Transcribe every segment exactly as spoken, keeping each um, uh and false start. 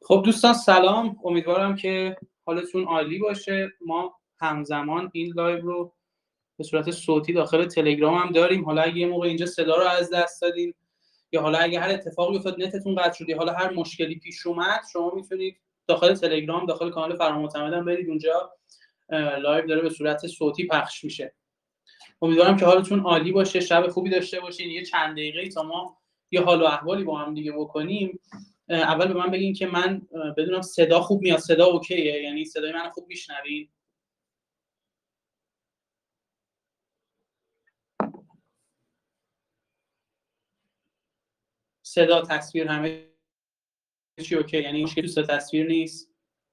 خب دوستان سلام، امیدوارم که حالتون عالی باشه. ما همزمان این لایو رو به صورت صوتی داخل تلگرام هم داریم. حالا اگه یه موقع اینجا صدا رو از دست دادین یا حالا اگه هر اتفاقی افتاد نتتون قطع شد یا حالا هر مشکلی پیش اومد، شما میتونید داخل تلگرام داخل کانال فرامعتمدم برید اونجا. لایو داره به صورت صوتی پخش میشه. امیدوارم که حالتون عالی باشه، شب خوبی داشته باشین. یه چند دقیقه‌ای تا ما یه حال و احوالی با هم دیگه بکنیم. اول به من بگین که من بدونم صدا خوب میاد، صدا اوکیه؟ یعنی صدای من خوب میشنوین؟ صدا، تصویر، همه چی اوکی؟ یعنی مشکلی تو تصویر نیست؟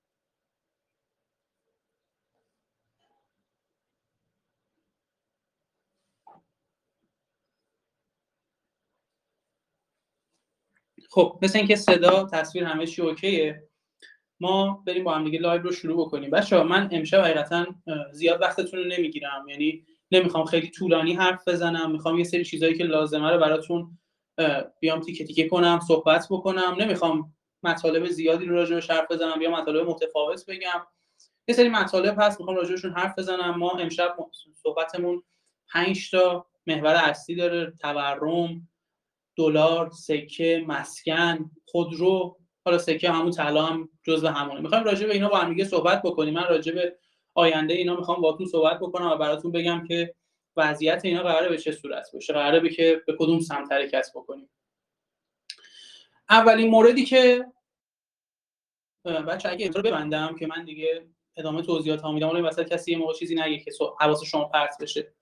خب مثل اینکه صدا، تصویر، همه چی اوکیه. ما بریم با هم دیگه لایو رو شروع بکنیم. بچه‌ها من امشب حقیقتاً زیاد وقتتون رو نمیگیرم، یعنی نمیخوام خیلی طولانی حرف بزنم. میخوام یه سری چیزایی که لازمه رو براتون بیام تیکه تیکه کنم، صحبت بکنم. نمیخوام مطالب زیادی رو راجعش حرف بزنم یا مطالب متفاوت بگم. یه سری مطالب هست میخوام راجعشون حرف بزنم. ما امشب صحبتمون پنج تا محور اصلی داره: تورم، دلار، سکه، مسکن، خودرو. حالا سکه همون طلا هم جزء همونه. میخوایم راجع به اینا با هم دیگه صحبت بکنیم. من راجع به آینده اینا میخوام باهاتون صحبت بکنم و براتون بگم که وضعیت اینا قراره به چه صورت باشه، قراره به که به کدوم سمت حرکت بکنیم. اولین موردی که بچه اگه اینطور ببندم که من دیگه ادامه توضیحات ها میدم، ولی وسط کسی یه موقع چیزی نگه که حواس شما پرت بشه.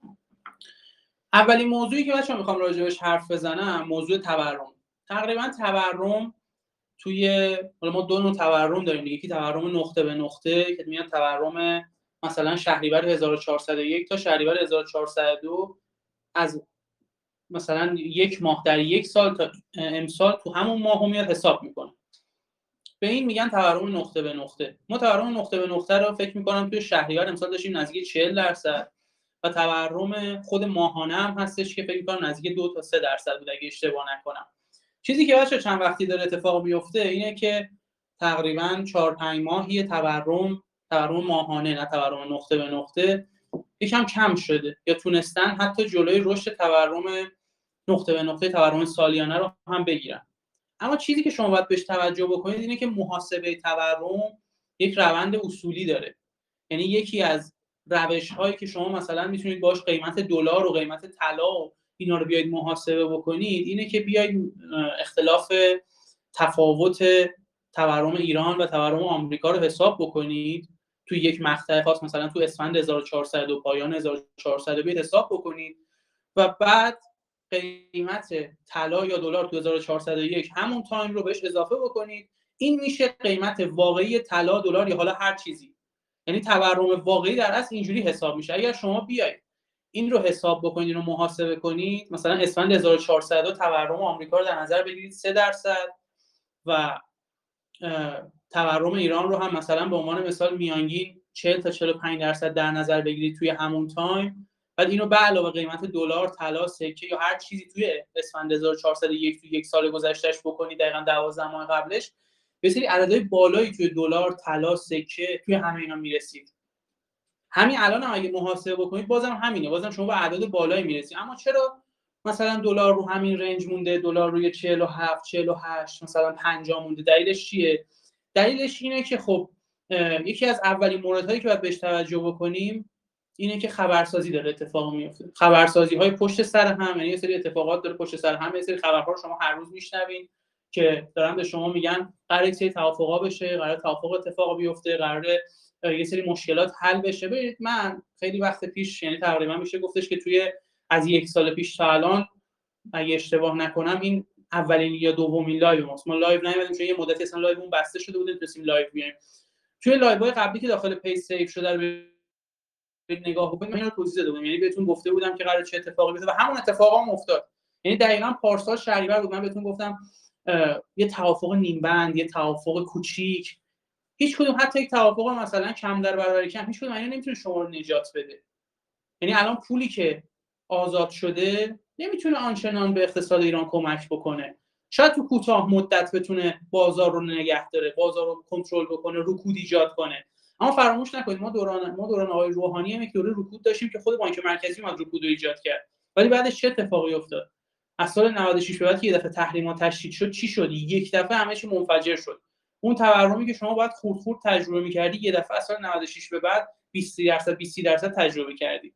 اولین موضوعی که بچه‌ها میخوام راجع بهش حرف بزنم موضوع تورم. تقریبا تورم توی ما دو نوع تورم داریم. یکی تورم نقطه به نقطه که میاد تورم مثلا شهریور هزار و چهارصد و یک تا شهریور هزار و چهارصد و دو، از مثلا یک ماه در یک سال تا امسال تو همون ماهو میاد حساب میکنه. به این میگن تورم نقطه به نقطه. ما تورم نقطه به نقطه رو فکر میکنم توی شهریور امسال داشتیم نزدیک چهل درصد و تورم خود ماهانه هم هستش که فکر میکنم نزدیک دو تا سه درصد بود اگه اشتباه نکنم. چیزی که بچه چند وقتی داره اتفاق میفته اینه که تقریبا چهار پنج ماهی تورم تورم ماهانه، نه تورم نقطه به نقطه، یکم کم شده یا تونستن حتی جلوی رشد تورم نقطه به نقطه تورم سالیانه رو هم بگیرن. اما چیزی که شما باید بهش توجه بکنید اینه که محاسبه تورم یک روند اصولی داره. یعنی یکی از روش‌هایی که شما مثلا میتونید باش قیمت دلار و قیمت طلا و اینا رو بیاید محاسبه بکنید اینه که بیاید اختلاف تفاوت تورم ایران و تورم آمریکا رو حساب بکنید توی یک مقطع خاص، مثلا تو اسفند هزار و چهارصد و پایان هزار و چهارصد بیاید حساب بکنید و بعد قیمت طلا یا دلار تو هزار و چهارصد و یک همون تایم رو بهش اضافه بکنید. این میشه قیمت واقعی طلا، دلار یا حالا هر چیزی. یعنی تورم واقعی در اصل اینجوری حساب میشه. اگر شما بیاید این رو حساب بکنید و محاسبه کنید، مثلا اسفند هزار و چهارصد تورم آمریکا رو در نظر بگیرید سه درصد و تورم ایران رو هم مثلا به عنوان مثال میانگین چهل تا چهل و پنج درصد در نظر بگیرید توی همون تایم، بعد اینو به علاوه قیمت دلار، طلا، سکه یا هر چیزی توی اسفند هزار و چهارصد و یک توی یک سال گذشتهش بکنید، دقیقاً دوازده ماه قبلش، به سری عددهای بالایی توی دلار، طلا، سکه توی همه اینا میرسید. همین الان هم اگه محاسبه بکنید بازم همینه، بازم شما به اعداد بالایی میرسید. اما چرا مثلا دلار رو همین رنج مونده، دلار روی چهل و هفت، چهل و هشت، مثلا پنجاه مونده؟ دلیلش چیه؟ دلیلش اینه که خب یکی از اولین موردهایی که باید بهش توجه بکنیم اینه که خبرسازی داره اتفاق میفته. خبرسازی‌های پشت سر هم، یعنی یه سری اتفاقات داره پشت سر هم، یه سری خبرها رو شما هر روز میشنوین که دارن به شما میگن قراره یه سری توافقا بشه، قراره توافق اتفاق بیفته، قراره یه سری مشکلات حل بشه. ببینید من خیلی وقت پیش، یعنی تقریبا میشه گفتش که توی از یک سال پیش تا الان اگه اشتباه نکنم این اولین یا دومین لایو ماست. ما لایو نیومدیم چون یه مدتی اصلا لایومون بسته شده بود، نمی‌تونستیم لایو بیایم. توی لایوهای قبلی که داخل پیج سیو شده رو نگاه بکنید، من اینو توضیح داده بودم، یعنی بهتون گفته بودم که قراره چه اتفاقی بیفته و همون اتفاقا هم افتاد. یعنی دقیقاً پارسال شهریور بود من بهتون گفتم یه توافق نیم بند، یه توافق کوچیک، هیچ کدوم، حتی یک توافق مثلا کم در برابر کم، هیچ کدوم اینا نمیتونه شما رو نجات بده. یعنی الان پولی که آزاد شده نمیتونه آنچنان به اقتصاد ایران کمک بکنه. شاید تو کوتاه مدت بتونه بازار رو نگه داره، بازار رو کنترل بکنه، رکود ایجاد کنه. اما فراموش نکنید ما دوران ما دوران آقای روحانی هم یک دوره رکود داشتیم که خود بانک مرکزی اومد رکود رو ایجاد کرد. ولی بعدش چه اتفاقی افتاد؟ از سال نود و شش به بعد که یه دفعه تحریمات تشدید شد، چی شد؟ یک دفعه همه چی منفجر شد. اون تورمی که شما باید خورد خورد تجربه می‌کردی، یه دفعه از سال نود و شش به بعد بیست درصد بیست درصد تجربه کردی.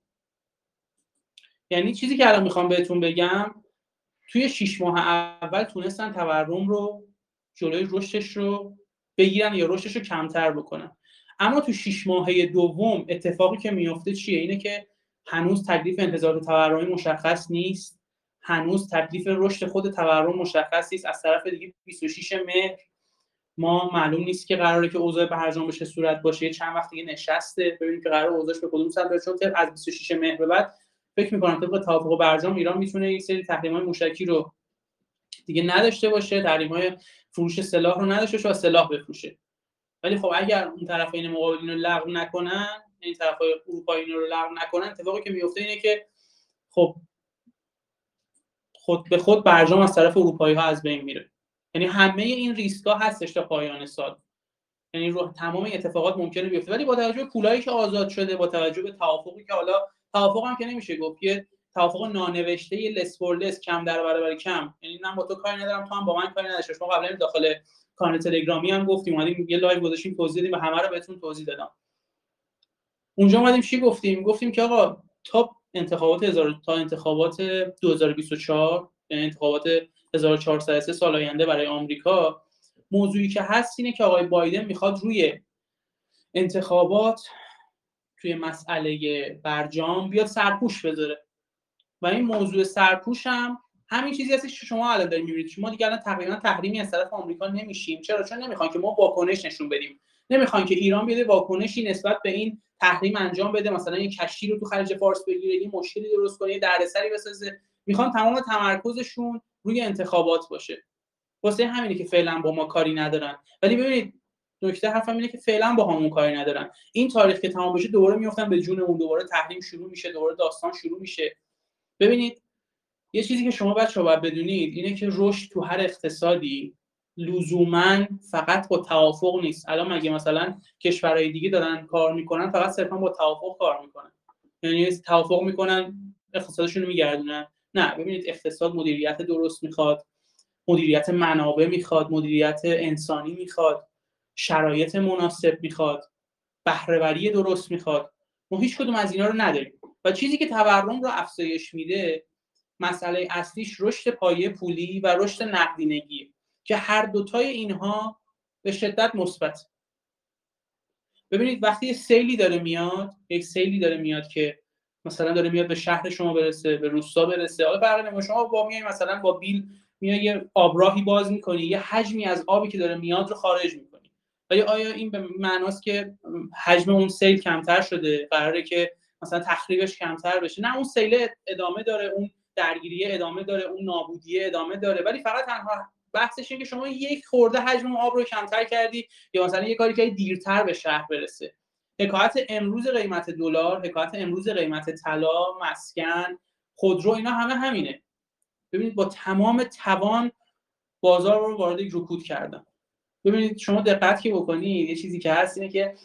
یعنی چیزی که الان میخوام بهتون بگم، توی شش ماه اول تونستن تورم رو جلوی رشدش رو بگیرن یا رشدش رو کمتر بکنن. اما تو شش ماهه دوم اتفاقی که میفته چیه؟ اینه که هنوز تکلیف انتظار تورمی مشخص نیست، هنوز تکلیف رشد خود تورم مشخص نیست. از طرف دیگه بیست و شش مهر ما معلوم نیست که قراره که اوضاع برجام بشه صورت باشه. چند وقت دیگه نشسته ببینیم که قرار اوضاعش به کدوم سمت بره، چون از بیست و شش مهر به بعد فکر می‌کنم طبق توافق برجام ایران میتونه یک سری تحریم‌های موشکی رو دیگه نداشته باشه، تحریم‌های فروش سلاح رو نداشته باشه و سلاح بفروشه. ولی خب اگر اون طرفین مقابل رو لغو نکنن، یعنی طرفای اروپایی رو لغو نکنن، اتفاقی که میفته اینه که خب خود به خود برجام از طرف اروپایی‌ها از بین میره. یعنی همه این ریسک‌ها هستش تا پایان سال. یعنی رو تمام اتفاقات ممکنه بیفته، ولی با توجه به پولایی که آزاد شده، با توجه به توافقی که حالا توافق هم که نمیشه گفت، یه توافق نانوشته، یه لس فور لس، کم در برابر کم، یعنی من با تو کاری ندارم، تو هم با من کاری نداشت. ما قبلا داخل کانال تلگرامی هم گفتیم، اومدیم یه لایو گذاشتیم توضیح دادیم و همه رو بهتون توضیح دادم. اونجا اومدیم چی گفتیم؟ گفتیم که آقا تا انتخابات هزار تا انتخابات دو هزار و بیست و چهار، یعنی انتخابات هزار و چهارصد و سه سال آینده برای آمریکا، موضوعی که هست اینه که آقای بایدن میخواد روی انتخابات، توی مسئله برجام بیاد سرپوش بذاره. و این موضوع سرپوش هم همین چیزی هستش که شما الان دارید می‌بینید. شما دیگه الان تقریبا تحریمی از طرف آمریکا نمیشیم. چرا؟ چون نمیخوان که ما واکنش نشون بدیم. نمیخوان که ایران بیاد واکنشی نسبت به این تحریم انجام بده، مثلا یه کشتی رو تو خلیج فارس بگیره، یه مشکلی درست کنه، یه دردسری بسازه. میخوان تمام تمرکزشون روی انتخابات باشه. واسه همینه که فعلا با ما کاری ندارن. ولی ببینید نکته حرفم اینه که فعلا با همون کاری ندارن. این تاریخ که تمام بشه دوباره میافتن به جون اون، دوباره تحریم شروع میشه، دوباره داستان شروع میشه. ببینید یه چیزی که شما بچه‌ها باید بدونید اینه که رشد تو هر اقتصادی لزوما فقط با توافق نیست. الان مگه مثلا کشورهای دیگه دارن کار میکنن فقط صرفا با توافق کار میکنن؟ یعنی توافق میکنن اقتصادشون رو میگردونن؟ نه. ببینید اقتصاد مدیریت درست میخواد، مدیریت منابع میخواد، مدیریت انسانی میخواد، شرایط مناسب میخواد، بهره‌وری درست میخواد. ما هیچ کدوم از اینا رو نداریم و چیزی که تورم رو افزایش میده، مسئله اصلیش رشد پایه پولی و رشد نقدینگی که هر دوتای اینها به شدت مثبت. ببینید وقتی سیلی داره میاد، یک سیلی داره میاد که مثلا داره میاد به شهر شما برسه، به روستا برسه، حالا فرق نمیکنه شما با میای مثلا با بیل میای یه آبراهی باز میکنی، یه حجمی از آبی که داره میاد رو خارج میکنی. ولی آیا این به معناست که حجم اون سیل کمتر شده؟ قراره که مثلا تخریبش کمتر بشه؟ نه، اون سیل ادامه داره، اون درگیری ادامه داره، اون نابودی ادامه داره، ولی فقط تنها بحثش اینه که شما یک خورده حجم آب رو کمتر کردی یا مثلا یه کاری که دیرتر به شهر برسه. حکایت امروز قیمت دلار، حکایت امروز قیمت طلا، مسکن، خودرو، اینا همه همینه. ببینید با تمام توان بازار رو وارد یک رکود کردن. ببینید شما دقت که بکنید یه چیزی که هست اینه که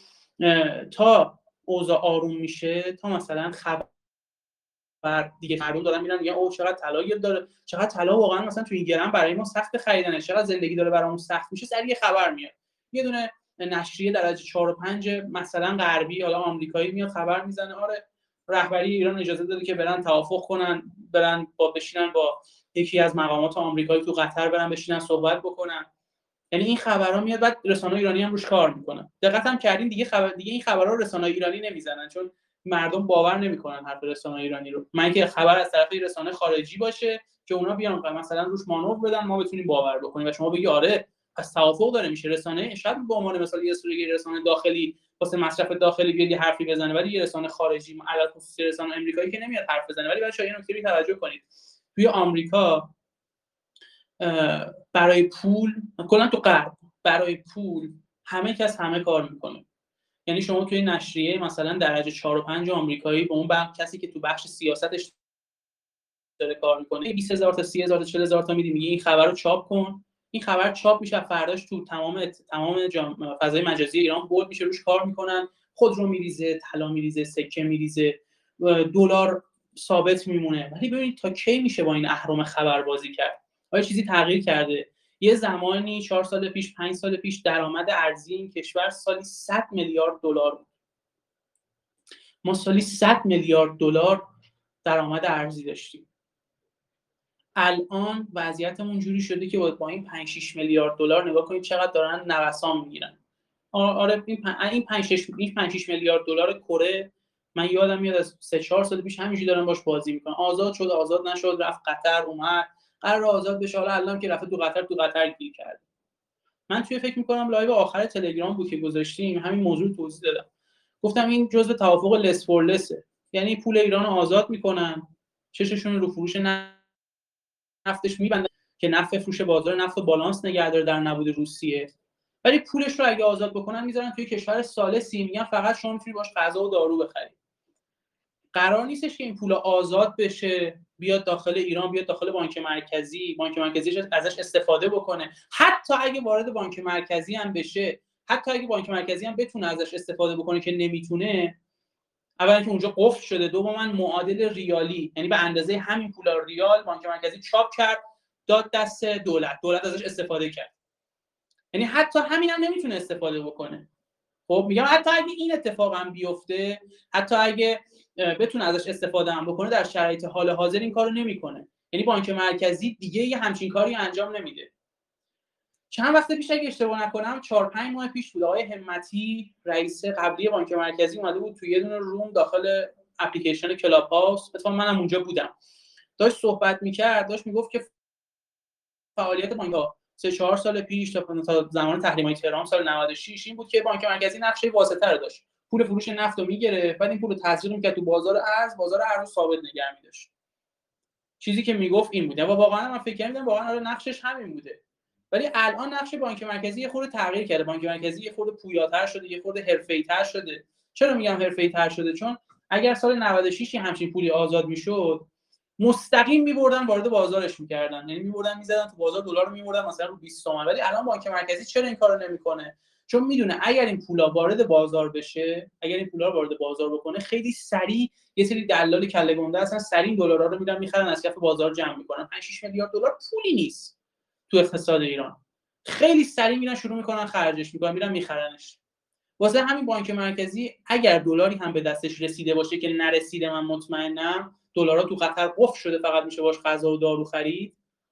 تا اوضاع آروم میشه، تا مثلا خبر بر دیگه مردم دارن میرن میگن اوه چقدر طلا داره، چقدر طلا واقعا مثلا تو این گرم برای ما سخت خریدنش، چقدر زندگی داره برامون سخت میشه، سریع خبر میاد. یه دونه نشریه درجه چهار و پنج مثلا غربی، حالا آمریکایی، میاد خبر میزنه آره رهبری ایران اجازه داده که برن توافق کنن، برن با بشینن با یکی از مقامات آمریکایی تو قطر، برن بشینن صحبت بکنن. یعنی این خبرها میاد، بعد رسانه‌های ایرانی هم روش کار میکنن. دقت هم کردین دیگه خبر دیگه این خبرها رو رسانه‌های ایرانی نمیزنن، چون مردم باور نمیکنن حرف رسانه‌های ایرانی رو. من که خبر از طرف رسانه خارجی باشه که اونا بیان مثلا روش مانور بدن ما بتونیم باور بکنیم و شما بگی آره پس توافق داره میشه. رسانه شاید به عنوان مثلا یه سری رسانه داخلی واسه مصرف داخلی بیاد حرفی بزنه، ولی یه رسانه خارجی علل خصوص رسانه آمریکایی که نمیاد حرف بزنه. ولی بچه‌ها این نکته رو توجه کنید، توی آمریکا برای پول، کلا تو غرب برای پول همه کس همه کار میکنه. یعنی شما توی نشریه مثلا درجه چهار و پنج آمریکایی با اون بخش کسی که تو بخش سیاستش داره کار میکنه، بیست هزار تا سی هزار تا چهل هزار تا میدی، میگه این خبر رو چاپ کن، این خبر چاپ میشه، فرداش تو تمام تمام فضای مجازی ایران بولد میشه، روش کار میکنن، خودرو میریزه، طلا میریزه، سکه میریزه، دلار ثابت میمونه. ولی ببینید تا کی میشه با این اهرم خبر بازی کرد؟ آیا چیزی تغییر کرده؟ یه زمانی چهار سال پیش، پنج سال پیش درآمد ارزی این کشور سالی صد میلیارد دلار بود. ما سالی صد میلیارد دلار درآمد ارزی داشتیم. الان وضعیتمون جوری شده که با این پنج شش میلیارد دلار نگاه کنید چقدر دارن نوسان میگیرن. آره این این پنج شش این پنج شش میلیارد دلار کره، من یادم میاد از سه چهار سال پیش همینجوری دارن باش بازی میکنن. آزاد شد، آزاد نشد، رفت قطر، اومد قرار آزاد بشه، حالا الان که رفته تو قطر، تو قطر گیر کرده. من توی فکر میکنم لایو آخر تلگرام بود که گذاشتیم همین موضوع توضیح دادم. گفتم این جزء توافق لس فور لسه، یعنی پول ایران رو آزاد میکنن، چششون رو فروش نفتش میبندن که نفت فروش بازار نفت و بالانس نگه داره در نبود روسیه، ولی پولش رو اگه آزاد بکنن میذارن توی کشور ثالثی، میگن فقط شما میتونی باش غذا و دارو بخری. قرار نیستش که این پول آزاد بشه بیاد داخل ایران، بیاد داخل بانک مرکزی، بانک مرکزی ازش استفاده بکنه. حتی اگه وارد بانک مرکزی هم بشه، حتی اگه بانک مرکزی هم بتونه ازش استفاده بکنه که نمیتونه، اولا که اونجا قفل شده، دوما معادل ریالی، یعنی به اندازه همین پول ریال بانک مرکزی چاپ کرد داد دست دولت، دولت ازش استفاده کرد، یعنی حتی همین هم نمیتونه استفاده بکنه. خب میگم حتی اگه این اتفاق هم بیفته، حتی اگه بتونه ازش استفاده هم بکنه، در شرایط حال حاضر این کارو نمیکنه، یعنی بانک مرکزی دیگه یه همچین کاری انجام نمیده. چند وقت پیش اگه اشتباه نکنم چهار پنج ماه پیش بود، آقای همتی رئیس قبلی بانک مرکزی اومده بود توی یه دونه روم داخل اپلیکیشن کلاب هاوس، اتفاقا منم اونجا بودم، داشت صحبت میکرد، داشت میگفت که فعالیت بانک‌ها سه چهار سال پیش تا زمان تحریم‌های تهران سال نود و شش این بود که بانک مرکزی نقشه واسطه رو داشت، پول فروش نفت رو میگرفت، بعد این پول رو تزریق میکرد تو بازار ارز، بازار ارز ثابت نگه می‌داشت. چیزی که میگفت این بود و واقعا من فکر کردم واقعا آره نقشش همین بوده. ولی الان نقش بانک مرکزی یه خورده تغییر کرده، بانک مرکزی یه خورده پویاتر شده، یه خورده حرفه‌ای‌تر شده. چرا میگم حرفه‌ای‌تر شده؟ چون اگر سال نود و شش همچین پولی آزاد میشد، مستقیم می‌بردن وارد بازارش می‌کردن، یعنی می‌بردن می‌زدن تو بازار دلار رو می‌بردن مثلا رو بیست تومن. ولی الان بانک مرکزی چرا این کارو نمی‌کنه؟ چون میدونه اگر این پولا وارد بازار بشه، اگر این پولا وارد بازار بکنه، خیلی سریع یه سری دلال کله گنده هستن، سریع دلارا رو میدن می‌خرن، از کف بازار جمع می‌کنن. پنج شش میلیارد دلار پولی نیست تو اقتصاد ایران، خیلی سریع میرن شروع میکنن خرجش میکنن، میرن میخرنش. واسه همین بانک مرکزی اگر دلاری هم به دستش رسیده باشه که نرسیده، من مطمئنم دلارا تو قطر قفل شده، فقط میشه باش غذا و دارو خرید،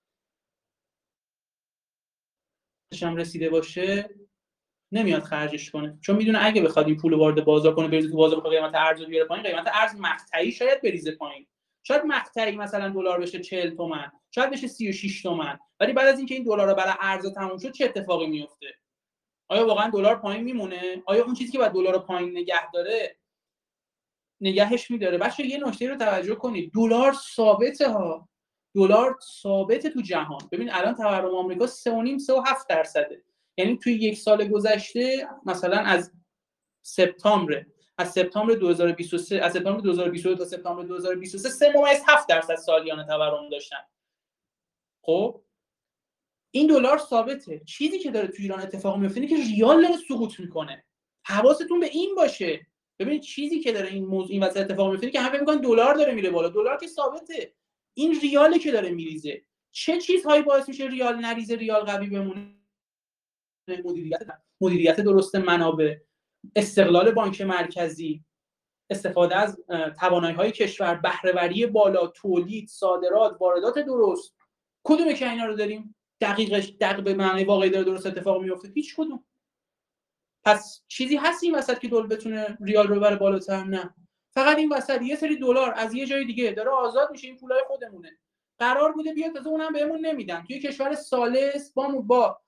هم رسیده باشه نمیاد خرجش کنه، چون میدونه اگه بخواد این پول وارد بازار کنه، بریزه تو بازار، بخواد قیمت ارز رو بیاره پایین، قیمت ارز مقطعی شاید بریزه پایین، شاید مقطعی مثلا دلار بشه چهل تومن، شاید بشه سی و شش تومن، ولی بعد از اینکه این دلارا برای ارز تموم شد چه اتفاقی میفته؟ آیا واقعا دلار پایین میمونه؟ آیا اون چیزی که باید دلار رو پایین نگه داره نگهش می‌داره؟ بچه‌ها یه نکته رو توجه کنید، دلار ثابته ها، دلار ثابته تو جهان. ببین الان تورم آمریکا سه و نیم سه و هفت درصده، یعنی توی یک سال گذشته مثلا از سپتامبر از سپتامبر دو هزار و بیست و سه از سپتامبر دو هزار و بیست و دو تا سپتامبر دو هزار و بیست و سه سه ممیز هفت درصد سالیانه تورم داشتن. خب این دلار ثابته. چیزی که داره تو ایران اتفاق میفته اینه که ریال داره سقوط میکنه. حواستون به این باشه. ببینید چیزی که داره این موضوع این وسط اتفاق میفته که همه میگن دلار داره میره بالا، دلار که ثابته، این ریاله که داره میریزه. چه چیزهایی باعث میشه ریال نریزه، ریال قوی بمونه؟ مدیریت مدیریت درست منابع، استقلال بانک مرکزی، استفاده از توانایی‌های کشور، بهره‌وری بالا، تولید، صادرات، واردات درست. کدومه که اینا رو داریم؟ دقیقش دقیق به معنی واقعی داره درست اتفاق میفته؟ هیچ کدوم. پس چیزی هست این وسط که دول بتونه ریال رو ببره بالاتر؟ نه. فقط این وسط یه سری دلار از یه جای دیگه داره آزاد میشه، این پولای خودمونه. قرار بوده بیاد تازه اونم بهمون نمیدن. توی کشور ثالث با با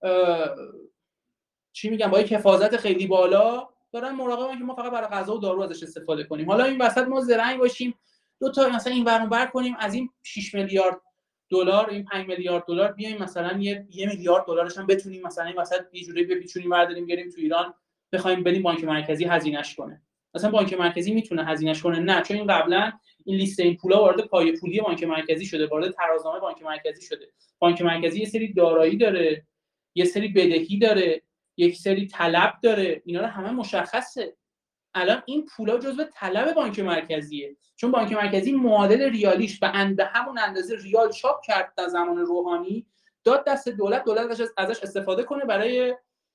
چی میگم با یک حفاظت خیلی بالا دارن مراقبن که ما فقط برای غذا و دارو ازش استفاده کنیم. حالا این وسط ما زرنگ باشیم دو تا مثلا این ور اون ور کنیم، از این شش میلیارد دلار این پنج میلیارد دلار بیایم مثلا یه یه میلیارد دلارش هم بتونیم مثلا این وسط یه جوری بپیچونیم برداریم بیاریم تو ایران، بخوایم بدیم بانک مرکزی هزینه‌اش کنه. مثلا بانک مرکزی میتونه هزینه‌اش کنه؟ نه، چون این قبلا این لیست این پولا وارد پای پولی بانک مرکزی شده، وارد ترازنامه بانک مرکزی شده. بانک مرکزی یه سری دارایی داره، یه سری بدهی داره، یک سری طلب داره، اینا رو همه مشخصه. الان این پولا جزو طلب بانک مرکزیه، چون بانک مرکزی معادل ریالیش به اند همون اندازه ریال چاپ کرد در زمان روحانی، داد دست دولت، دولت ازش استفاده کنه برای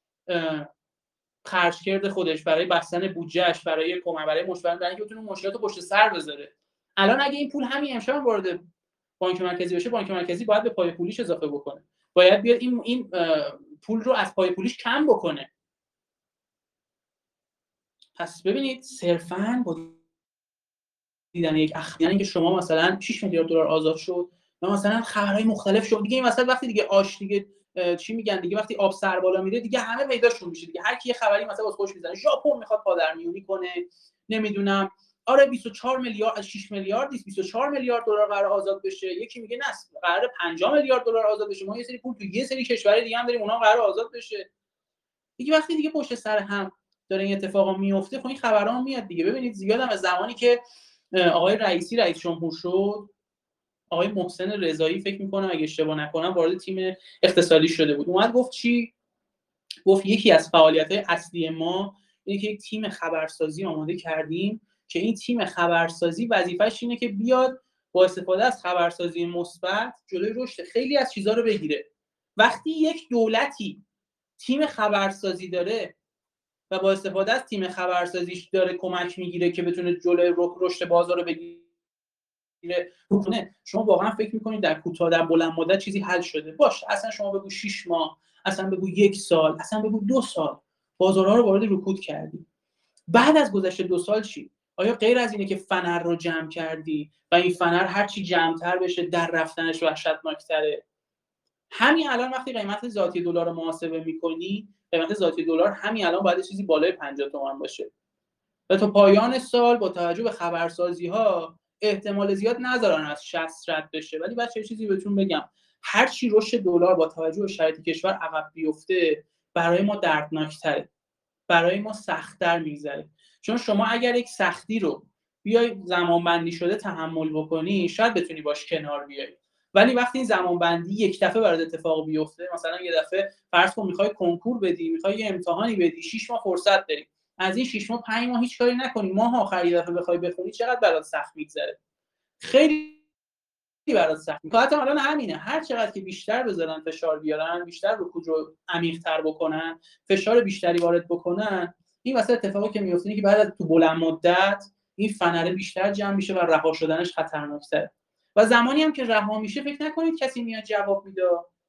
خرجکرد خودش، برای بستن بودجهش، برای کمک، برای مشاوره، برای اینکه بتونه مشکلات رو پشت سر بذاره. الان اگه این پول همین امشب وارد بانک مرکزی بشه، بانک مرکزی باید به پای پولیش اضافه بکنه، باید بیاد این این پول رو از پای پولیش کم بکنه. پس ببینید صرفاً با دیدن یک اخبار، یعنی که شما مثلا شش میلیارد دلار آزاد شد و مثلا خبرهای مختلف شد دیگه، این مثلا وقتی دیگه آش دیگه چی میگن دیگه، وقتی آب سر بالا میره دیگه همه پیداشون میشه دیگه، هر کی یه خبری مثلا واسه خوش میزنه، ژاپن میخواد پادرمیونی کنه، نمیدونم آره بیست و چهار میلیارد از شش میلیارد نیست بیست و چهار میلیارد دلار قرار آزاد بشه، یکی میگه نه قرار پنجاه میلیارد دلار آزاد بشه، ما یه سری پول تو یه سری کشور دیگه هم داریم اونها قرار آزاد بشه دیگه. وقتی دیگه پشت سر هم داره این اتفاقا میفته، خب این خبرها میاد دیگه. ببینید زیادم از زمانی که آقای رئیسی رئیس جمهور شد، آقای محسن رضایی فکر می‌کنم اگه اشتباه نکنم وارد تیم اقتصادی شده بود، اومد گفت چی؟ گفت یکی از فعالیت‌های اصلی ما اینه که یک تیم خبرسازی آماده کردیم که این تیم خبرسازی وظیفه‌ش اینه که بیاد با استفاده از خبرسازی مثبت جلوی رشد خیلی از چیزا رو بگیره. وقتی یک دولتی تیم خبرسازی داره و با استفاده از تیم خبرسازیش داره کمک میگیره که بتونه جلوی رشد بازار رو بگیره، شما واقعا فکر میکنید در کوتاه در بلند مدت چیزی حل شده؟ باشه اصلا شما بگو شش ماه، اصلا بگو یک سال، اصلا بگو دو سال، بازارها رو وارد رکود کردی. بعد از گذشت دو سال چی؟ آیا غیر از اینه که فنر رو جمع کردی و این فنر هر چی جمع‌تر بشه در رفتنش وحشتناک‌تره؟ همین الان وقتی قیمت ذاتی دلار رو محاسبه می‌کنی، قیمت ذاتی دلار همین الان باید چیزی بالای پنجاه تومان باشه و تا پایان سال با توجه به خبرسازی‌ها احتمال زیاد نذارن از شصت رد بشه. ولی بچه یه چیزی بهتون بگم، هر چی رشد دلار با توجه به شرایط کشور عقب بیفته برای ما دردناک‌تره، برای ما سخت‌تر می‌گذره. چون شما اگر یک سختی رو بیای زمانبندی شده تحمل بکنی شاید بتونی باش کنار بیای، ولی وقتی این زمانبندی یک دفعه برات اتفاق بیفته، مثلا یه دفعه فرض کن می‌خوای کنکور بدی، می‌خوای یه امتحانی بدی، شش ماه فرصت داری، از این شش ماه پنج ماه هیچ کاری نکنی، ماه آخر یه دفعه بخوای بخونی چقدر برات سخت می‌گذره؟ خیلی برات سخت میشه. حتی الان همینه، هر چقدر که بیشتر بذارن فشار بیارن، بیشتر رکود رو عمیق‌تر بکنن، فشار بیشتری وارد بکنن، این واسه اتفاقی که میفته اینه که بعد از تو بلند مدت این فنره بیشتر جمع میشه و رها شدنش خطرناک‌تره. و زمانی هم که رها میشه فکر نکنید کسی میاد جواب میده.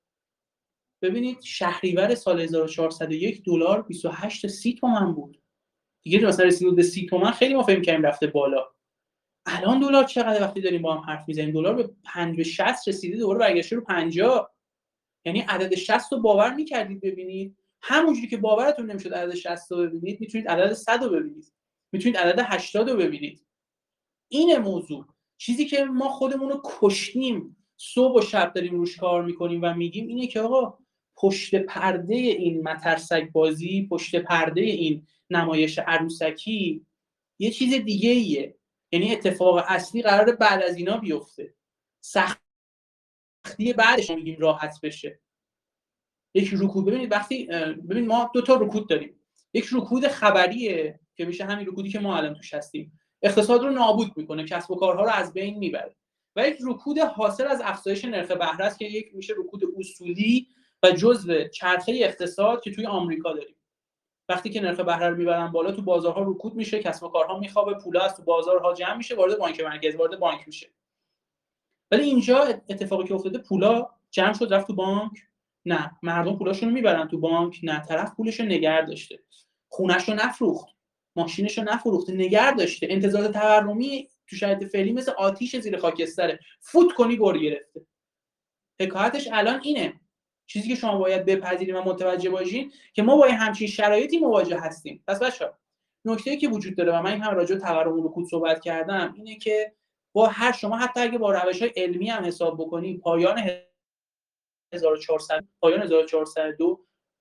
ببینید شهریور سال هزار و چهارصد و یک دلار بیست و هشت تا سی تومن بود. دیگه مثلا رسید به سی تومن خیلی ما فکر کنیم رفته بالا. الان دلار چقدر وقتی داریم با هم حرف میزنیم؟ دلار به پنج به شصت رسیده، دوباره برگشته رو پنجاه. یعنی عدد شصت رو باور می‌کردید ببینید؟ همونجوری که باورتون نمی‌شد عدد شصت رو ببینید، میتونید عدد صد رو ببینید، میتونید عدد هشتاد رو ببینید. این موضوع چیزی که ما خودمون رو کشتیم، صبح و شب داریم روش کار می‌کنیم و میگیم اینه که آقا پشت پرده این مترسک بازی، پشت پرده این نمایش عروسکی یه چیز دیگه ایه. یعنی اتفاق اصلی قراره بعد از اینا بیفته، سختی بعدش میگیم راحت بشه. یک رکود، ببینید وقتی ببین ما دو تا رکود داریم، یک رکود خبریه که میشه همین رکودی که ما الان توش هستیم، اقتصاد رو نابود میکنه، کسب و کارها رو از بین میبره، و یک رکود حاصل از افزایش نرخ بهره است که یک میشه رکود اصولی و جزء چرخه اقتصاد که توی آمریکا داریم. وقتی که نرخ بهره رو میبرن بالا تو بازارها رکود میشه، کسب و کارها میخوابه، پولا از تو بازارها جمع میشه، وارد بانک مرکزی وارد بانک میشه. ولی اینجا اتفاقی که افتاده پولا جمع شد رفت تو بانک؟ نه. مردم پولاشون رو میبرن تو بانک؟ نه. طرف پولش رو نگه داشته، خونش رو نفروخت، ماشینش رو نفروخت، نگه داشته. انتظار تورمی تو شرایط فعلی مثل آتیش زیر خاکستره، فوت کنی گور گرفته. حکایتش الان اینه. چیزی که شما باید بپذیرید و متوجه باشین که ما با همچین شرایطی مواجه هستیم. پس بچه‌ها نکته‌ای که وجود داره و من این هم راجع به تورم و رکود صحبت کردم اینه که با هر شما حتی اگه با روش‌های علمی هم حساب بکنید، پایان هزار و چهارصد پایان هزار و چهارصد و دو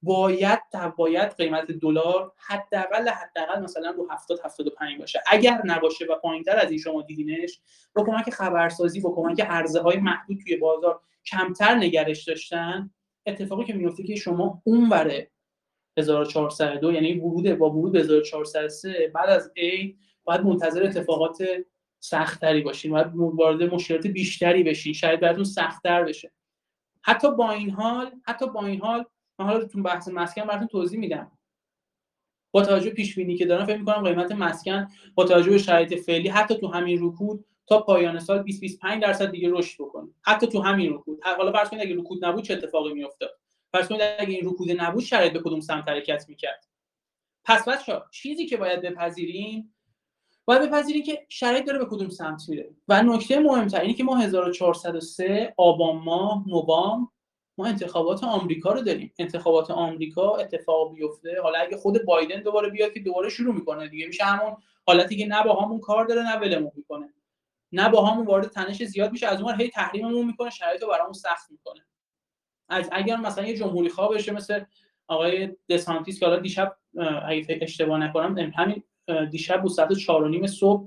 باید باید قیمت دلار حداقل حداقل مثلا رو هفتاد هفتاد و پنج باشه. اگر نباشه و پایینتر از این شما دیدینش، با کمک خبرسازی، با کمک عرضه‌های محدود توی بازار کمتر نگرش داشتن، اتفاقی که میفته که شما اونور هزار و چهارصد و دو، یعنی ورود با ورود به هزار و چهارصد و سه بعد از عید باید منتظر اتفاقات سخت‌تری باشین، باید وارد مشکلات بیشتری بشین، شاید براتون سخت‌تر بشه. حتی با این حال حتی با این حال من حالا تو بحث مسکن براتون توضیح میدم. با توجه پیش بینی که دارم، فکر می‌کنم قیمت مسکن با توجه به شرایط فعلی حتی تو همین رکود تا پایان سال بیست بیست و پنج درصد دیگه رشد بکنه. حتی تو همین رکود. حالا فرض کنید اگه رکود نبود چه اتفاقی میافتاد؟ فرض کنید اگه این رکود نبود شرایط به کدوم سمت حرکت می‌کرد؟ پس بچه‌ها چیزی که باید بپذیریم باید بپذیریم که شرایط داره به کدوم سمت میره. و نکته مهم‌تر اینه که ما هزار و چهارصد و سه آبان ماه، نوامبر ما انتخابات آمریکا رو داریم. انتخابات آمریکا اتفاق بیفته، حالا اگه خود بایدن دوباره بیاد که دوباره شروع میکنه دیگه، میشه همون حالتی که نه با همون کار داره نه ولمون میکنه، نه با همون وارد تنش زیاد میشه، از اون هی تحریممون میکنه، شرایطو برامون سخت میکنه. از اگر مثلا یه جمهوری خواه بشه مثل آقای دسانتیس که حالا دیشب اگه اشتباه نکنم همین دیشب بود ساعت چهار و نیم صبح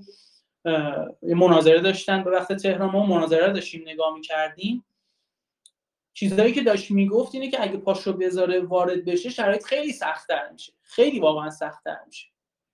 مناظره داشتن به وقت تهران، ما مناظره داشتیم نگاه می‌کردیم، چیزایی که داشت میگفت اینه که اگه پاشو بذاره وارد بشه شرایط خیلی سخت‌تر میشه، خیلی واقعا سخت‌تر میشه.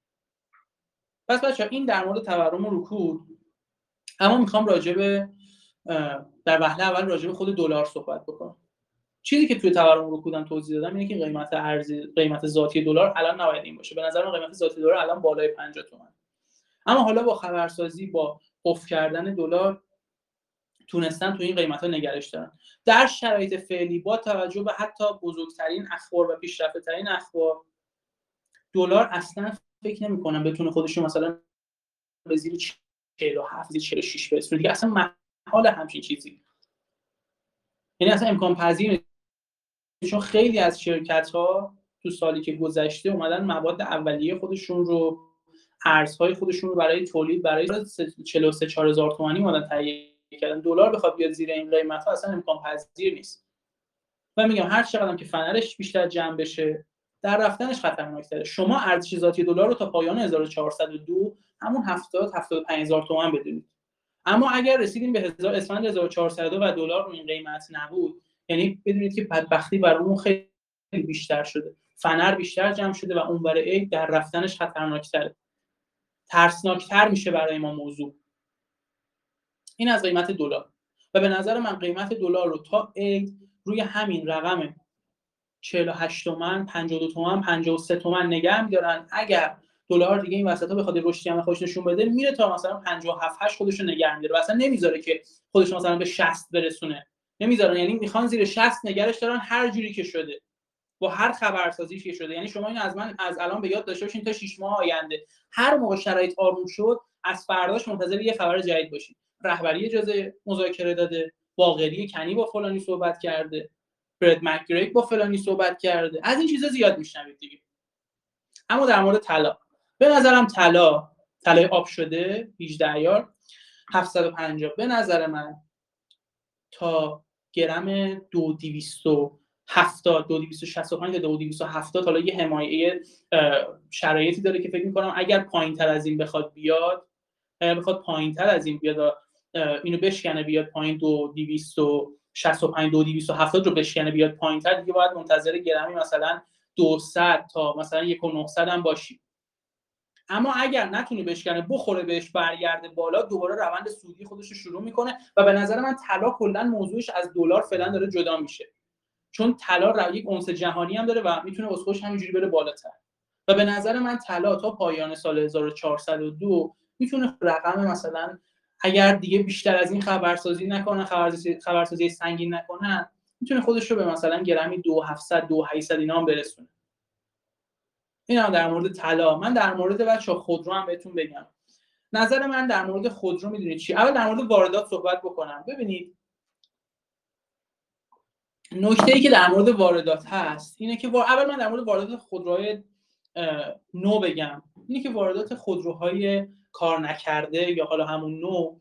پس بچه‌ها این در مورد تورم و رکود. اما میخوام راجع به در وهله اول راجع به خود دلار صحبت بکنم. چیزی که توی تورم و رکودم توضیح دادم اینه که قیمت ارزی قیمت ذاتی دلار الان نباید این باشه. به نظر من قیمت ذاتی دلار الان بالای پنجاه تومان. اما حالا با خبرسازی، با افت کردن دلار تونستن تو این قیمت‌ها نگرش دارن. در شرایط فعلی با توجه به حتی بزرگترین اخبار و پیشرفته‌ترین اخبار، دلار اصلا فکر نمی‌کنم بتونه خودش رو مثلا به زیر چهل و هفت چهل و شش برسونه دیگه، اصلا محال همچین چیزی. یعنی اصلا امکان پذیر نیست، چون خیلی از شرکت‌ها تو سالی که گذشته اومدن مواد اولیه خودشون رو، ارزهای خودشون رو برای تولید برای چهل و سه چهار هزار تومانی اومدن تهیه کردن. دلار بخواد بیاد زیر این قیمت‌ها اصلا امکان پذیر نیست. و میگم هر چقدر که فنرش بیشتر جمع بشه در رفتنش خطرناک‌تره. شما ارزش ذاتی دلار رو تا پایان هزار و چهارصد و دو همون هفتاد هفتاد و پنج هزار تومان بدونید. اما اگر رسیدیم به هزار اسفند هزار و چهارصد و دو و دلار رو این قیمت نبود، یعنی بدونید که بدبختی برامون خیلی بیشتر شده. فنر بیشتر جمع شده و اونور عید در رفتنش خطرناک‌تره. ترسناکتر میشه برای ما موضوع. این از قیمت دلار. و به نظر من قیمت دلار رو تا عید روی همین رقم چهل و هشت تومن، پنجاه و دو تومن، پنجاه و سه تومن نگه می‌دارن. اگر دلار دیگه این وسطا بخواد رشدی هم خودش نشون بده، میره تا مثلا پنجاه و هفت هشت خودش رو نگه می‌داره. اصلا نمیذاره که خودش مثلا به شصت برسونه. نمیذارن، یعنی میخوان زیر شصت نگرش دارن هر جوری که شده. با هر خبرسازی که شده. یعنی شما این از من از الان به یاد داشته باشین تا شش ماه آینده هر موقع شرایط آروم شد از فرداش منتظر یه خبر جدید باشین. رهبری اجازه مذاکره داده، باقری کنی با فلانی صحبت کرده، فرد مکگریگ با فلانی صحبت کرده، از این چیزا زیاد میشنوید دیگه. اما در مورد طلا، به نظرم طلا طلای آب شده هجده عیار هفتصد و پنجاه به نظر من تا گرم دو دویست و هفتاد دو دویست و شصت و پنج تا دو دویست و هفتاد حالا یه حمایه شرایطی داره که فکر می‌کنم اگر پایین‌تر از این بخواد بیاد اگر بخواد پایین‌تر از این بیاد اینو بشکنه بیاد پایین دو دویست و شصت و پنج دو دویست و هفتاد رو بشکنه بیاد پایین‌تر دیگه باید منتظر گرمی مثلا دویست تا مثلا یک و نهصد هم باشیم. اما اگر نتونه بشکنه بخوره بهش برگرده بالا دوباره روند سودی خودش رو شروع میکنه و به نظر من طلا کلا موضوعش از دلار فعلا داره جدا میشه، چون طلا یک اونس جهانی هم داره و میتونه واسه خودش همینجوری بره بالاتر و به نظر من طلا تا پایان سال هزار و چهارصد و دو میتونه رقم مثلا اگر دیگه بیشتر از این خبرسازی نکنه خبرسازی خبرسازی سنگین نکنه میتونه خودش رو به مثلا گرمی دو هفتصد دو هشتصد اینا هم برسونه. اینا در مورد طلا. من در مورد بچا خودرو هم بهتون بگم. نظر من در مورد خودرو میدونید چی؟ اول در مورد واردات صحبت بکنم. ببینید نکته‌ای که در مورد واردات هست اینه که اول من در مورد واردات خودروهای نو بگم. اینه که واردات خودروهای کار نکرده یا حالا همون نو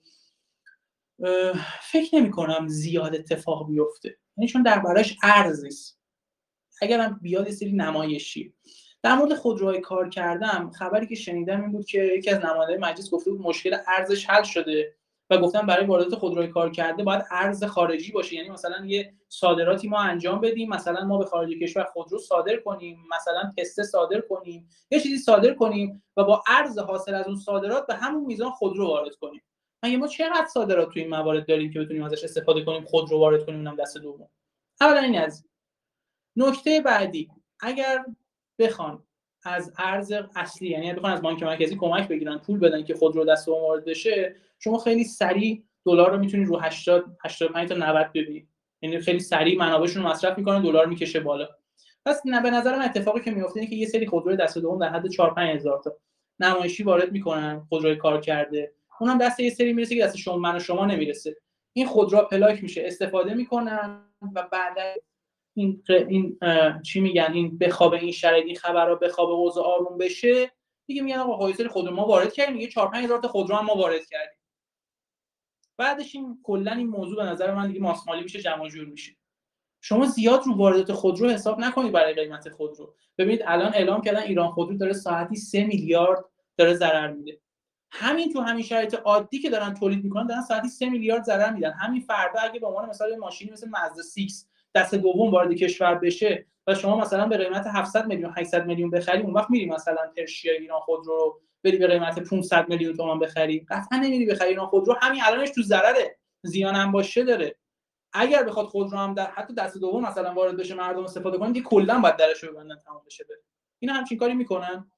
فکر نمی‌کنم زیاد اتفاق بیفته. یعنی چون دربارش ارز نیست. اگرم بیاد یه سری نمایشی. در مورد خودروهای کار کردم، خبری که شنیدم این بود که یکی از نمایندگان مجلس گفته بود مشکل ارزش حل شده و گفتن برای واردات خودروی کار کرده باید ارز خارجی باشه، یعنی مثلا یه صادراتی ما انجام بدیم، مثلا ما به خارج کشور خودرو صادر کنیم، مثلا پسته صادر کنیم، یه چیزی صادر کنیم و با ارز حاصل از اون صادرات به همون میزان خودرو وارد کنیم. مگه ما چقدر صادرات تو این موارد داریم که بتونیم ازش استفاده کنیم خودرو وارد کنیم اونم دست دوم؟ اولا این از نکته بعدی، اگر بخوان از ارز اصلی، یعنی بخوان از بانک مرکزی کمک بگیرن پول بدن که خودرو دست دوم وارد بشه، شما خیلی سریع دلار رو میتونید رو هشتاد هشتاد و پنج تا نود ببینید، یعنی خیلی سریع منابعشون رو مصرف میکنن، دلار میکشه بالا. پس نه، به نظر من اتفاقی که میفته اینه که یه سری خودروی دست دوم در حد چهار پنج هزار تا نمایشی وارد میکنن، خودروی کار کرده، اونم دست یه سری میرسه که دست شما من و شما نمیرسه. این خودرو پلاک میشه، استفاده میکنن و بعدا این این چی میگن، این بخوابه این شرایط، این خبرها بخوابه اوضاع آروم بشه دیگه، میگن آقا های سری خودرو ما وارد کردیم، میگه چهار پنج هزار تا خودرو هم ما وارد کردیم. بعدش این کلا این موضوع به نظر من دیگه ماسمالی میشه، جمع جور میشه. شما زیاد رو واردات خودرو حساب نکنید برای قیمت خودرو. ببینید الان اعلام کردن ایران خودرو داره ساعتی سه میلیارد داره ضرر میده. همین تو همین شرایط عادی که دارن تولید میکنن دارن ساعتی سه میلیارد ضرر میدن. همین فردا اگه به عنوان مثال ماشینی مثل مازدا سیکس دست دوم وارد کشور بشه و شما مثلا به قیمت هفتصد میلیون هشتصد میلیون بخری، اون وقت میری مثلا پرشیا ایران خودرو رو بری به قیمت پانصد میلیون تومان بخری؟ قطعا نمیری بخری. ایران خودرو همین الانش تو ضرره، زیان هم باشه داره. اگر بخواد خودرو هم در حتی دست دوم مثلا وارد بشه، مردم استفاده کنن، دیگه کلا باید درشو ببندن تمام بشه بره. اینا همچین کاری میکنن.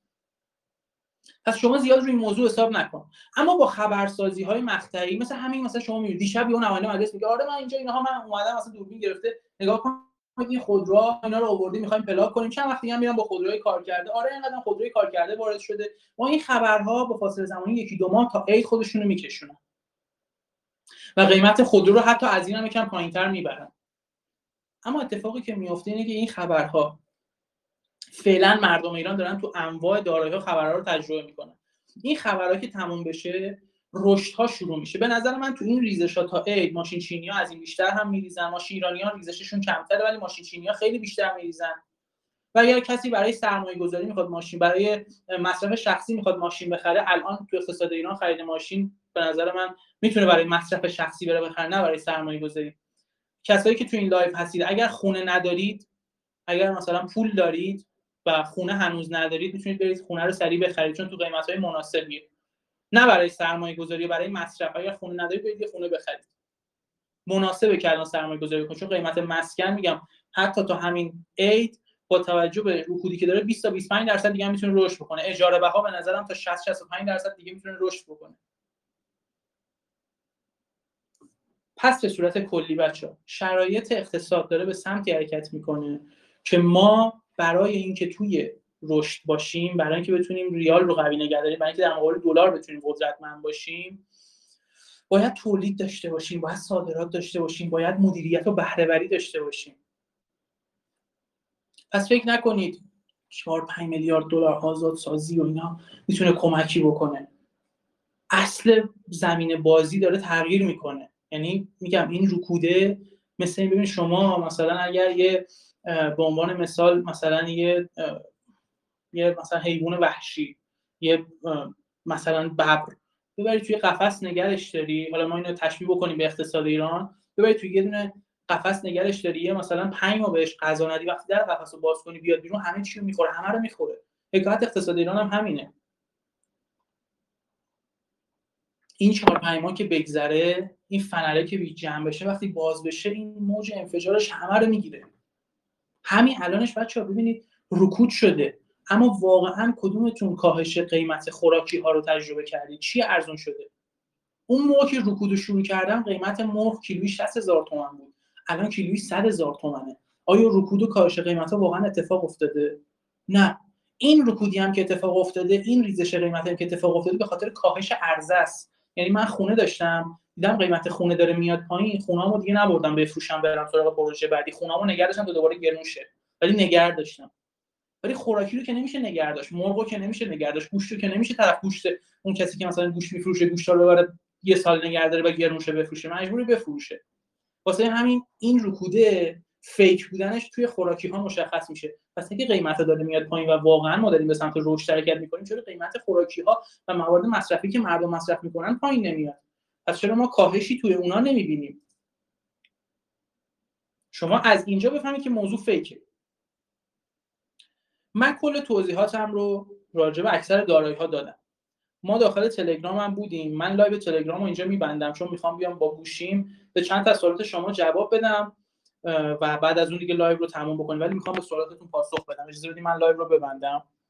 پس شما زیاد روی این موضوع حساب نکن. اما با خبرسازی‌های مقطعی مثل همین، مثلا شما می‌بینید دیشب یه نماینده مجلس میگه آره من اینجا اینها من اومدم مثلا دوربین گرفته نگاه کن این خودروها اینا رو آوردیم می‌خوایم پلاک کنیم، چند وقت دیگه میرم با خودروی کار کرده، آره اینقدر خودروی کار کرده وارد شده. ما این خبرها با فاصله زمانی یکی دو ماه تا عید خودشونو میکشونن و قیمت خودرو رو حتی از اینم یکم پایین‌تر میبرن. اما اتفاقی که میفته اینه که این خبرها فعلا مردم ایران دارن تو انواع دارایی‌ها خبرها رو تجربه میکنن. این خبرها که تموم بشه رشدها شروع میشه. به نظر من تو این ریزش‌ها تا عید ماشین چینی‌ها از این بیشتر هم میریزن، ماشین ایرانی‌ها ریزششون کمتره ولی ماشین چینی‌ها خیلی بیشتر میریزن. و اگر کسی برای سرمایه‌گذاری میخواد ماشین، برای مصرف شخصی میخواد ماشین بخره، الان تو اقتصاد ایران خرید ماشین به نظر من میتونه برای مصرف شخصی بره بخره، نه برای سرمایه‌گذاری. کسایی که تو این لایو هستید اگر خونه ندارید، اگر مثلا پول دارید و خونه هنوز ندارید، میتونید برید خونه رو سریع بخرید چون تو قیمت‌های مناسبیه. نه برای سرمایه‌گذاری، برای مصرف. اگر خونه ندارید برید یه خونه بخرید. مناسبه که الان سرمایه‌گذاری کنید چون قیمت مسکن میگم حتی تا همین عید با توجه به رکودی که داره بیست تا بیست و پنج درصد دیگه میتونه رشد بکنه. اجاره بها به نظرم تا شصت شصت و پنج درصد دیگه میتونه رشد بکنه. پس به صورت کلی بچه‌ها شرایط اقتصاد داره به سمتی حرکت میکنه که ما برای اینکه توی رشد باشیم، برای اینکه بتونیم ریال رو قوی نگه داریم، برای اینکه در مقابل دلار بتونیم قدرتمند باشیم، باید تولید داشته باشیم، باید صادرات داشته باشیم، باید مدیریت و بهره وری داشته باشیم. پس فکر نکنید چهار پنج میلیارد دلار آزادسازی و اینا میتونه کمکی بکنه. اصل زمین بازی داره تغییر میکنه. یعنی میگم این رکوده مثلا ببین شما مثلا اگر یه به عنوان مثال مثلا یه یه مثلا حیوان وحشی، یه مثلا ببر ببری توی قفس نگرش داری، حالا ما اینو تشبیه بکنیم به اقتصاد ایران، ببری توی یه دونه قفس نگرش داری، یه مثلا پنج ماه بهش غذا ندی، وقتی در قفس رو باز کنی بیاد بیرون همه چی رو میخوره، همه رو میخوره. حکایت اقتصاد ایران هم همینه. این چهار پنج ماه که بگذره، این فنره که بی جمع بشه، وقتی باز بشه این موج انفجارش همه رو میگیره. همین الانش بچه‌ها ببینید رکود شده، اما واقعا کدومتون کاهش قیمت خوراکی ها رو تجربه کردید؟ چی ارزون شده؟ اون موقع که رکود شروع کردم قیمت مرغ کیلویی شصت هزار تومان بود، الان کیلویی صد هزار تومانه. آیا رکود و کاهش قیمت ها واقعا اتفاق افتاده؟ نه. این رکودی هم که اتفاق افتاده، این ریزش قیمت هم که اتفاق افتاده به خاطر کاهش عرضه است. یعنی من خونه داشتم دیدم قیمت خونه داره میاد پایین، خونه‌امو دیگه نبردم بفروشم برم سراغ پروژه بعدی، خونه‌امو نگه داشتم تا دوباره گرون شه، ولی نگه داشتم. ولی خوراکی رو که نمیشه نگه داشت، مرغو که نمیشه نگه داشت، گوشت رو که نمیشه طرف گوشت اون کسی که مثلا گوشت میفروشه گوشت رو ببره یه سال نگه داره و گرون شه بفروشه، مجبوری بفروشه. واسه همین این رکوده فیک بودنش توی خوراکی ها مشخص میشه. پس اگه قیمت داره میاد پایین و واقعا ما داریم به سمت رشد حرکت میکنیم، چرا قیمت خوراکی ها و مواد مصرفی که مردم مصرف میکنن پایین نمیاد؟ پس چرا ما کاهشی توی اونا نمیبینیم؟ شما از اینجا بفهمید که موضوع فیکه. من کل توضیحاتم رو راجع به اکثر دارایی‌ها دادم. ما داخل تلگرام هم بودیم. من لایو تلگرام رو اینجا میبندم چون میخوام بیام با گوشیم به چند تا سوالات شما جواب بدم و بعد از اون دیگه لایو رو تموم بکنیم، ولی میخوام به سوالاتتون پاسخ بدم. اجازه بدید من لایو رو ببندم.